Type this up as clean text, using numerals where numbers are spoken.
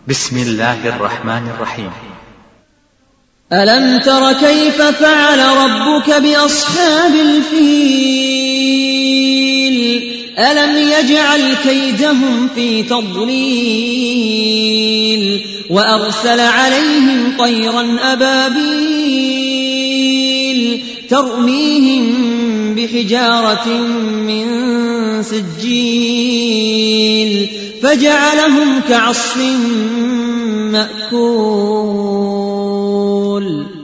بسم الله الرحمن الرحيم. ألم تر كيف فعل ربك بأصحاب الفيل ألم يجعل كيدهم في تضليل وأرسل عليهم طيرا أبابيل ترميهم بحجارة من سجيل فجعلهم كعصف مأكول.